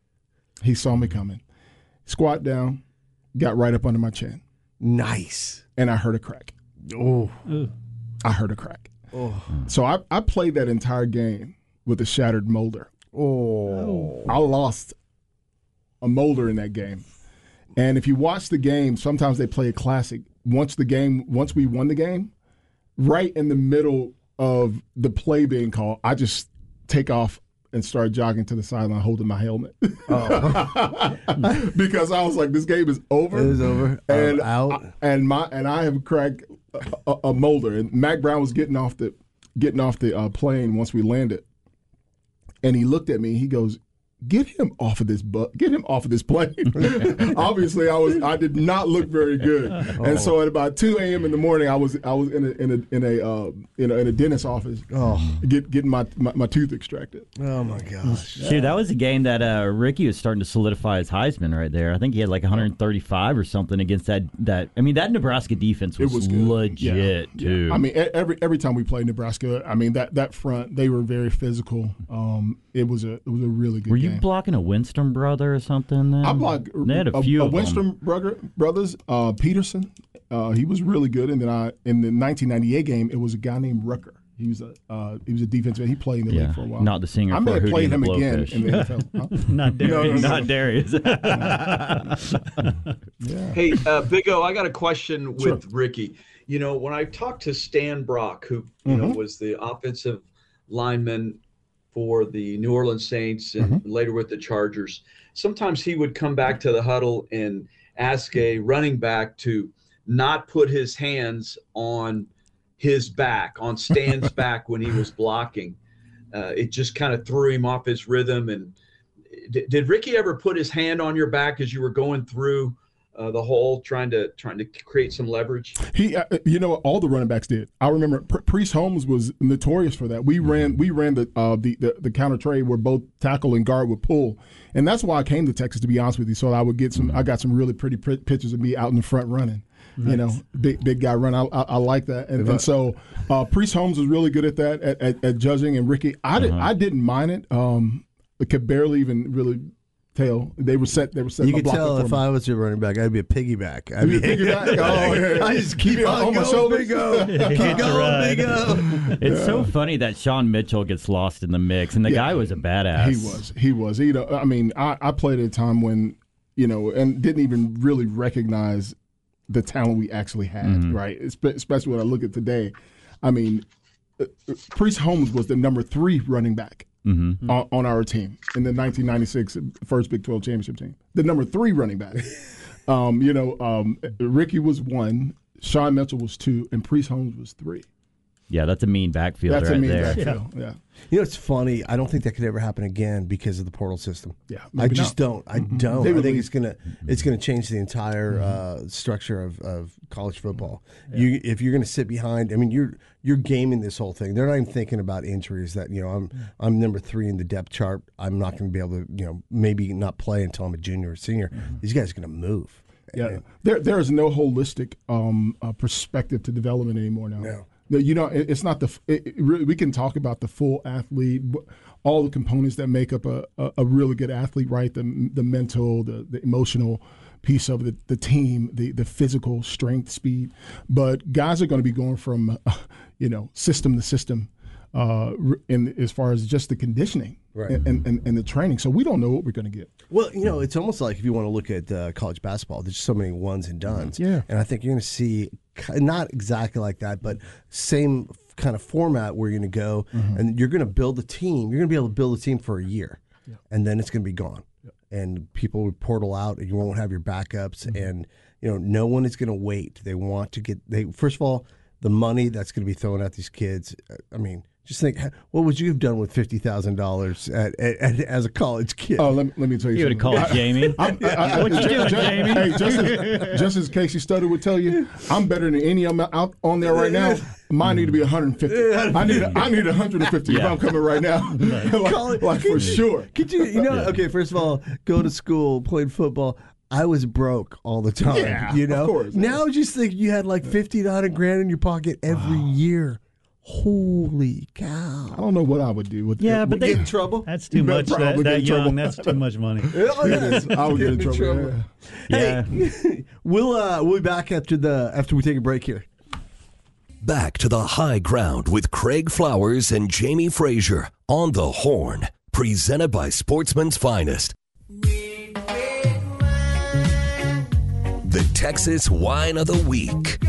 He saw me coming. Squat down, got right up under my chin, Nice. and I heard a crack. Oh, I heard a crack. oh, So I, I played that entire game with a shattered molder. oh. I lost a molder in that game. And if you watch the game, sometimes they play a classic. Once the game, once we won the game, right in the middle of the play being called, I just take off and start jogging to the sideline holding my helmet. Oh. Because I was like, this game is over. It is over. And I'm out. I, and my and I have cracked a, a, a molder. And Mac Brown was getting off the getting off the uh, plane once we landed. And he looked at me, he goes, Get him off of this bu- Get him off of this plane. Obviously, I was I did not look very good, oh. and so at about two a.m. in the morning, I was I was in a in a in a uh, in a, in a dentist's office, oh. get, getting my, my my tooth extracted. Oh my gosh! Dude, that was a game that uh, Ricky was starting to solidify his Heisman right there. I think he had like one hundred thirty-five or something against that. That I mean, that Nebraska defense was, it was legit yeah. too. Yeah. I mean, every every time we played Nebraska, I mean that, that front they were very physical. Um, it was a it was a really good. Were game. you blocking a Winston brother or something? Then? I blocked they had a, a few a of Winston them. brother, brothers. Uh, Peterson, uh, he was really good. And then I in the nineteen ninety-eight game, it was a guy named Rucker. He was a uh, he was a defensive end. He played in the yeah, league for a while. Not the singer. I for may have Hootie played and him the again Blowfish. in the N F L. Huh? Not Darius. No, no, no. Not Darius. Yeah. Hey, uh, Big O, I got a question with Sure. Ricky. You know, when I talked to Stan Brock, who you Mhm. know was the offensive lineman for the New Orleans Saints and Mm-hmm. later with the Chargers, sometimes he would come back to the huddle and ask a running back to not put his hands on his back, on Stan's back when he was blocking. Uh, it just kind of threw him off his rhythm. And d- did Ricky ever put his hand on your back as you were going through uh, the hole, trying to trying to create some leverage? He, uh, you know, all the running backs did. I remember P- Priest Holmes was notorious for that. We ran, we ran the uh, the, the the counter trade where both tackle and guard would pull, and that's why I came to Texas, to be honest with you. So I would get some. I got some really pretty pr- pictures of me out in the front running. Nice. You know, big big guy run. I I, I like that, and, and so uh, Priest Holmes was really good at that at, at, at judging. And Ricky, I did Uh-huh. I didn't mind it. Um, I could barely even really tell. They were set. They were set. You my could block tell up if for me. I was your running back, I'd be a piggyback. I'd You'd be a piggyback? Oh, yeah, yeah. I just keep You'd be on, on my going, shoulders. Big O. Keep going, Big O. It's so funny that Sean Mitchell gets lost in the mix, and the Yeah. guy was a badass. He was. He was. You know, I mean, I, I played at a time when, you know, and didn't even really recognize the talent we actually had, Mhm. right? Espe- Especially when I look at today. I mean, uh, uh, Priest Holmes was the number three running back Mhm. on, on our team in the nineteen ninety-six first Big twelve championship team. The number three running back. um, you know, um, Ricky was one, Sean Mitchell was two, and Priest Holmes was three. Yeah, that's a mean backfield That's a right mean there. backfield, yeah. You know, it's funny. I don't think that could ever happen again because of the portal system. Yeah, I maybe just not. don't. I Mhm. don't. They I think really- it's gonna it's gonna change the entire Mm-hmm. uh, structure of, of college football. You if you're gonna sit behind, I mean, you're you're gaming this whole thing. They're not even thinking about injuries. That you know, I'm I'm number three in the depth chart. I'm not going to be able to you know maybe not play until I'm a junior or senior. These guys are going to move. Yeah, there there is no holistic um, uh, perspective to development anymore now. No. No, you know, it, it's not the. It, it really, we can talk about the full athlete, all the components that make up a, a, a really good athlete, right? The the mental, the, the emotional piece of the, the team, the the physical strength, speed. But guys are going to be going from, uh, you know, system to system, uh, in as far as just the conditioning Right. and, and and the training. So we don't know what we're going to get. Well, you know, it's almost like if you want to look at uh, college basketball, there's so many ones and dones. Yeah. And I think you're going to see, ki- not exactly like that, but same kind of format where you're going to go Mhm. and you're going to build a team. You're going to be able to build a team for a year, Yeah. and then it's going to be gone. And people would portal out, and you won't have your backups. Mm-hmm. And, you know, no one is going to wait. They want to get, they first of all, the money that's going to be thrown at these kids. uh, I mean, just think, what would you have done with fifty thousand dollars at, at, at, as a college kid? Oh, let me, let me tell you, You would have something. called Jamie. I'm- I- I- What you ju- doing, ju- Jamie? Hey, just as, just as Casey Stutter would tell you, I'm better than any of them out on there right now. Mine need to be one hundred fifty. I need a, I need one hundred fifty if Yeah. I'm coming right now. like, College- like for sure. Could you, you know, okay, first of all, go to school, played football. I was broke all the time, Yeah, you know? of course. Now just think you had like fifty to one hundred grand in your pocket every year. Holy cow. I don't know what I would do with Yeah, but they Get in trouble? That's too You much. better That, probably that get in trouble. young. That's too much money. Oh, yeah. I would get in Get in trouble. trouble. yeah. Hey, we'll uh, we'll be back after the after we take a break here. Back to the high ground with Craig Flowers and Jamie Frazier on the Horn, presented by Sportsman's Finest. the Texas Wine of the Week.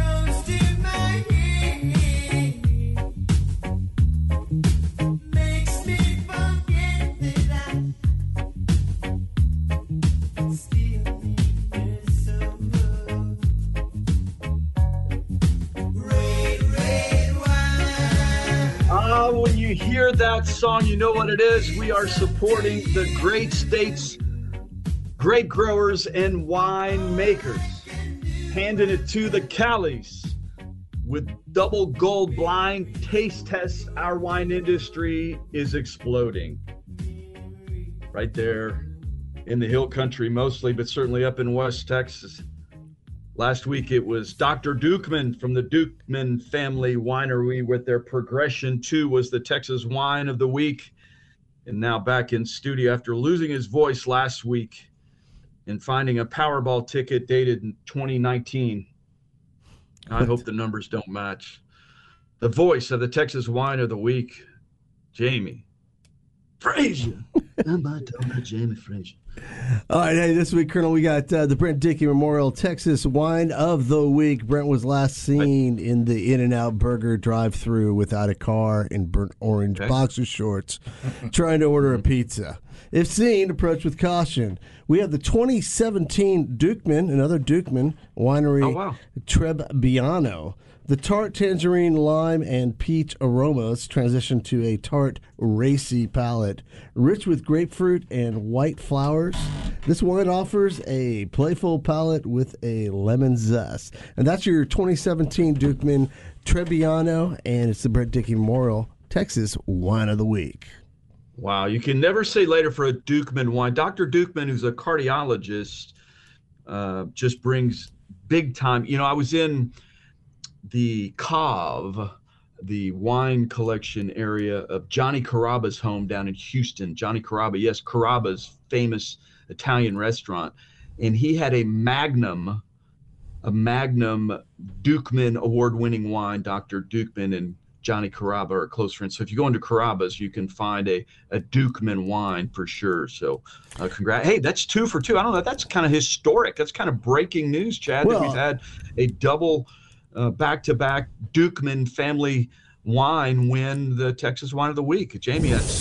Uh, when you hear that song, you know what it is. We are supporting the great state's great growers and wine makers, handing it to the Callies with double gold blind taste tests. Our wine industry is exploding right there in the hill country mostly, but certainly up in West Texas. Last week it was Doctor Dukeman from the Dukeman Family Winery with their Progression two was the Texas Wine of the Week. And now back in studio after losing his voice last week and finding a Powerball ticket dated in twenty nineteen. I hope the numbers don't match. The voice of the Texas Wine of the Week, Jamie Frazier. I'm about to talk about Jamie Frazier. All right, hey, this week, Colonel, we got uh, the Brent Dickey Memorial Texas Wine of the Week. Brent was last seen in the In-N-Out Burger drive-thru without a car in burnt orange okay. boxer shorts trying to order a pizza. If seen, approach with caution. We have the twenty seventeen Dukeman, another Dukeman, winery, oh, wow. Trebbiano. The tart tangerine, lime, and peach aromas transition to a tart, racy palate, rich with grapefruit and white flowers. This wine offers a playful palate with a lemon zest. And that's your twenty seventeen Dukeman Trebbiano, and it's the Brent Dickey Memorial Texas Wine of the Week. Wow, you can never say later for a Dukeman wine. Doctor Dukeman, who's a cardiologist, uh, just brings big time. You know, I was in the Cave, the wine collection area of Johnny Caraba's home down in Houston. Johnny Caraba, yes, Caraba's famous Italian restaurant. And he had a Magnum, a Magnum Dukeman award-winning wine. Doctor Dukeman and Johnny Caraba are close friends. So if you go into Caraba's, you can find a, a Dukeman wine for sure. So uh, congrats. Hey, that's two for two. I don't know. That's kind of historic. That's kind of breaking news, Chad, well, that we've had a double Uh, back-to-back Dukeman family wine win the Texas Wine of the Week. Jamie, that's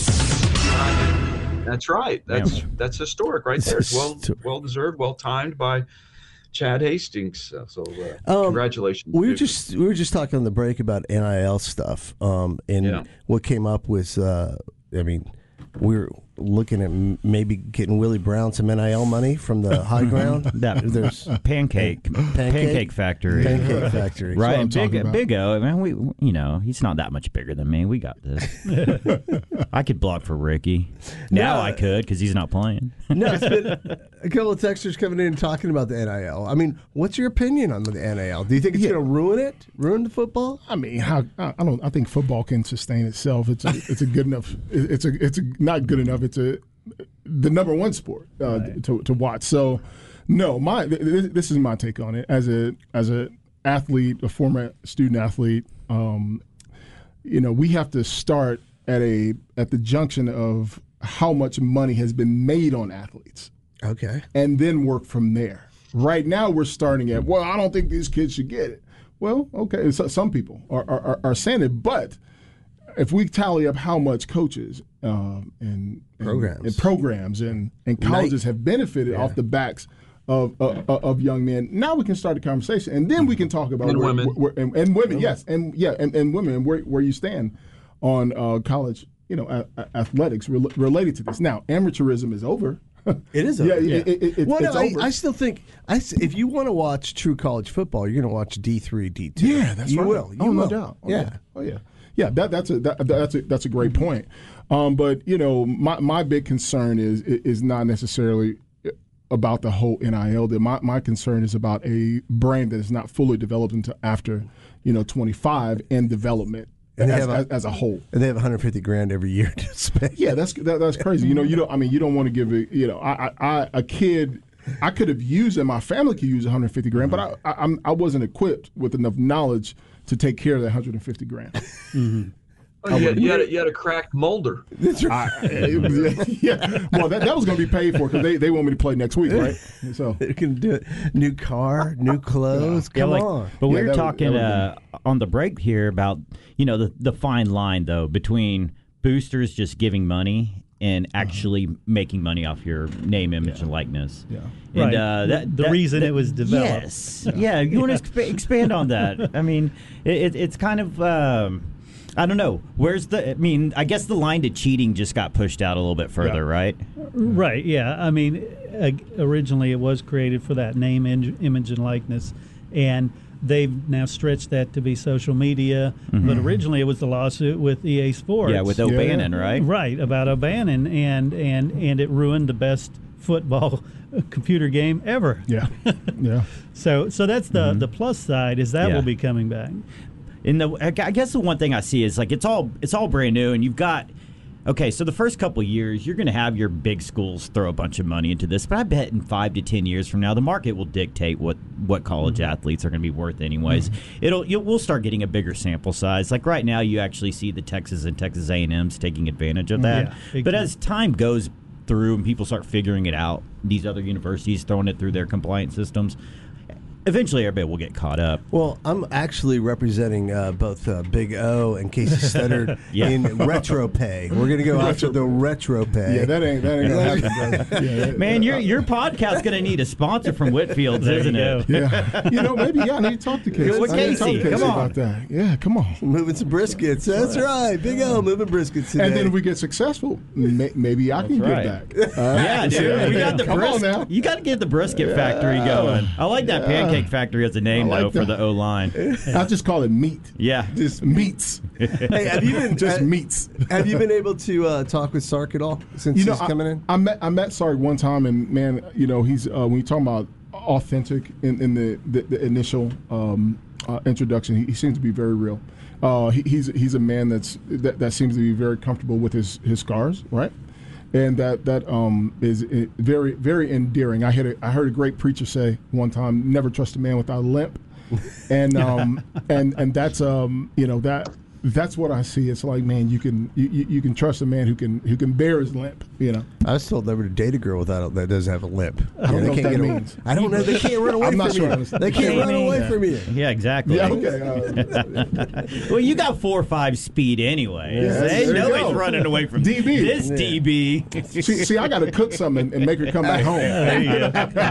that's right. That's yeah. that's historic right there. It's well well deserved, well timed by Chad Hastings. So, so uh, um, congratulations. We were just we were just talking on the break about N I L stuff, um, and yeah. what came up was, uh, I mean, we were looking at maybe getting Willie Brown some N I L money from the high ground. That there's pancake, pancake, pancake factory, pancake factory, right? Big, Big O. I mean, we, you know, he's not that much bigger than me. We got this. I could block for Ricky. Now no, I could because he's not playing. No, it's been a couple of texters coming in and talking about the N I L. I mean, what's your opinion on the N I L? Do you think it's yeah. going to ruin it? Ruin the football? I mean, how, I don't. I think football can sustain itself. It's a, it's a good enough. It's a it's a not good enough. It's a the number one sport uh, right. to to watch. So, no, my this, this is my take on it as a as a athlete, a former student athlete. Um, you know, we have to start at a at the junction of how much money has been made on athletes. Okay, and then work from there. Right now, we're starting at well, I don't think these kids should get it. Well, okay, so some people are are, are saying it, but if we tally up how much coaches um, and, and programs and programs and, and colleges have benefited yeah. off the backs of, uh, of young men, now we can start a conversation, and then we can talk about and where, women where, and, and women, yes, and yeah, and, and women, and where where you stand on uh, college, you know, a, a, athletics re- related to this. Now, amateurism is over. It is over. Yeah, yeah. It, it, it, well, it's no, I, over. I still think I, if you want to watch true college football, you're going to watch D three, D two. Yeah, that's you right. Will. You oh, will. no doubt. Oh, yeah. yeah. Oh, yeah. Yeah, that, that's a that, that's a that's a great point. Um, but you know, my, my big concern is is not necessarily about the whole N I L. My my concern is about a brain that is not fully developed until after you know twenty-five and development. And as, a, as, as a whole, and they have one hundred fifty grand every year to spend. Yeah, that's that, that's crazy. You know, you don't. I mean, you don't want to give it. You know, I, I, a kid, I could have used, and my family could use one hundred fifty grand, mm-hmm. but I, I, I wasn't equipped with enough knowledge to take care of that one hundred fifty grand. Mm-hmm. Oh, you, had, you, had a, you had a cracked molder. I, yeah. Well, that, that was going to be paid for because they, they want me to play next week, right? So they can do it. New car, new clothes. Yeah, Come like, on. But we Yeah, were that would- talking that would uh, on the break here about, you know, the, the fine line, though, between boosters just giving money and actually making money off your name, image, and likeness. Yeah. And, Right. uh, that, The that- reason that- it was developed. Yes. Yeah. You want to exp- expand on that? I mean, it, it, it's kind of... Um, I don't know. Where's the? I mean, I guess the line to cheating just got pushed out a little bit further, Yeah. right? Right, yeah. I mean, uh, originally it was created for that name, in- image, and likeness, and they've now stretched that to be social media. Mhm. But originally it was the lawsuit with E A Sports. Yeah, with O'Bannon, right? Right, about O'Bannon, and and and it ruined the best football computer game ever. Yeah, yeah. So so that's the the plus side is that Yeah. will be coming back. In the, I guess the one thing I see is like it's all it's all brand new, and you've got okay. So the first couple of years, you're going to have your big schools throw a bunch of money into this, but I bet in five to ten years from now, the market will dictate what, what college Mm-hmm. athletes are going to be worth, anyways. It'll you'll, we'll start getting a bigger sample size. Like right now, you actually see the Texas and Texas A and M's taking advantage of that. Yeah, big but time. as time goes through and people start figuring it out, these other universities throwing it through their compliance systems. Eventually, everybody will get caught up. Well, I'm actually representing uh, both uh, Big O and Casey Studdard Yeah. in retro pay. We're going to go after the retro pay. Yeah, that ain't that ain't gonna happen, brother. Yeah, that- Man, your your podcast's going to need a sponsor from Whitfield's, There isn't you it? Yeah, you know, maybe yeah, I need to talk to Casey. With I need to talk to Casey, come on. about that. Yeah, come on. Moving some briskets. That's right. Big O moving briskets today. And then if we get successful, may, maybe I can right. get back. All right? Yeah, dude. We got the Come on bris- now. You got to get the brisket factory going. I like that Yeah. pancake factory as a name, I like though, for that. the O line. I just call it meat. Yeah. Just meats. Hey, have you been just uh, meats? Have you been able to uh, talk with Sark at all since You know, he's coming in? I, I met I met Sark one time, and man, you know, he's uh, when you talking about authentic in, in the, the the initial um, uh, introduction, he, he seems to be very real. Uh, he, he's he's a man that's that, that seems to be very comfortable with his, his scars, right? And that that um, is uh, very very endearing. I had a, I heard a great preacher say one time, "Never trust a man without a limp," and um, and and that's um, you know that. That's what I see. It's like, man, you can you, you you can trust a man who can who can bear his limp. You know. I was told never to date a girl without a, that doesn't have a limp. I don't Yeah, know they what can't that get a- means. I don't know. They can't run away I'm not from sure I you. understand. They can't run away Yeah. from you. Yeah, exactly. Yeah. Okay. Uh, Well, you got four or five speed anyway. Yeah, They there you know go. he's running away from D B. this Yeah. D B. see, see, I got to cook something and, and make her come back home. There you go. There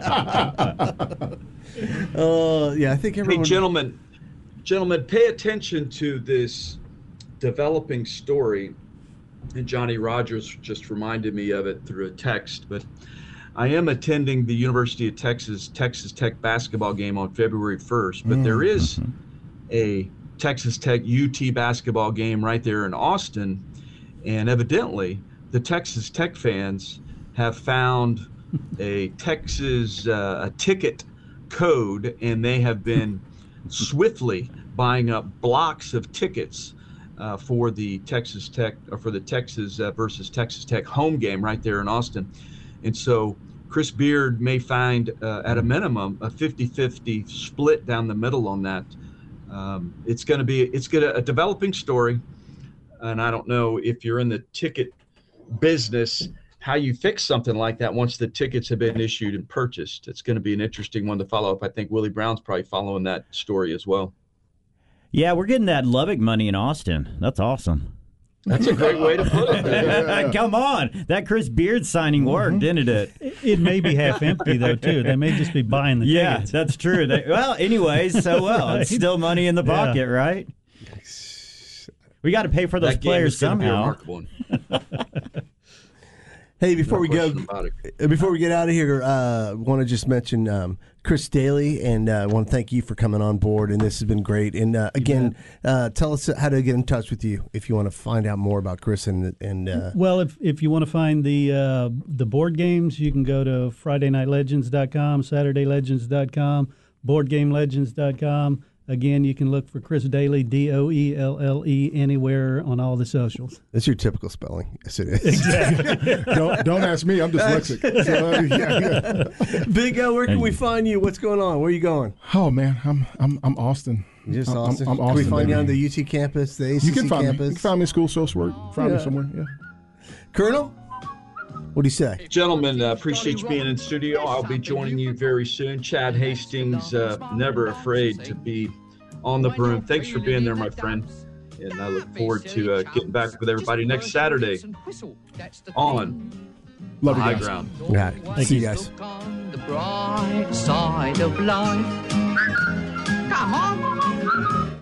you go. Uh, yeah, I think Hey, everyone. gentlemen, gentlemen, pay attention to this developing story. And Johnny Rogers just reminded me of it through a text. But I am attending the University of Texas Texas Tech basketball game on February first. But there is a Texas Tech U T basketball game right there in Austin, and evidently the Texas Tech fans have found a Texas uh, a ticket code, and they have been swiftly buying up blocks of tickets uh, for the Texas Tech or for the Texas uh, versus Texas Tech home game right there in Austin. And so Chris Beard may find uh, at a minimum a fifty-fifty split down the middle on that. Um, it's going to be it's going to a developing story, and I don't know if you're in the ticket business how you fix something like that once the tickets have been issued and purchased. It's going to be an interesting one to follow up. I think Willie Brown's probably following that story as well. Yeah, we're getting that Lubbock money in Austin. That's awesome. That's a great way to put it. Come on. That Chris Beard signing worked, didn't it? It may be half empty, though, too. They may just be buying the Yeah, tickets. that's true. They, well, anyways, so well. It's still money in the Yeah. pocket, right? We got to pay for those That game players is gonna be a somehow. remarkable one. Hey, before No we go, question about it. uh, before we get out of here, uh, want to just mention um, Chris Daly, and I uh, want to thank you for coming on board. And this has been great. And uh, again, uh, tell us how to get in touch with you if you want to find out more about Chris and and. Uh, Well, if if you want to find the uh, the board games, you can go to Friday Night Legends dot com, Saturday Legends dot com, board game legends dot com, Again, you can look for Chris Daly, D O E L L E, anywhere on all the socials. That's your typical spelling. Yes, it is. Exactly. don't, don't ask me. I'm dyslexic. So, uh, yeah, yeah. Big O, where can we find you? What's going on? Where are you going? Oh, man, I'm I'm I'm Austin. Just I'm, Austin? I'm, I'm Can Austin, we find baby. you on the U T campus, the A C C you can find campus? Me. You can find me in school social work. Find Yeah. me somewhere, yeah. Colonel? What do you say? Gentlemen, uh, appreciate you being in studio. I'll be joining you very soon. Chad Hastings, uh, never afraid to be on the broom. Thanks for being there, my friend. And I look forward to uh, getting back with everybody next Saturday on Love the you High guys. Ground. All right. Thank See you. you guys. The bright side of life. Come on.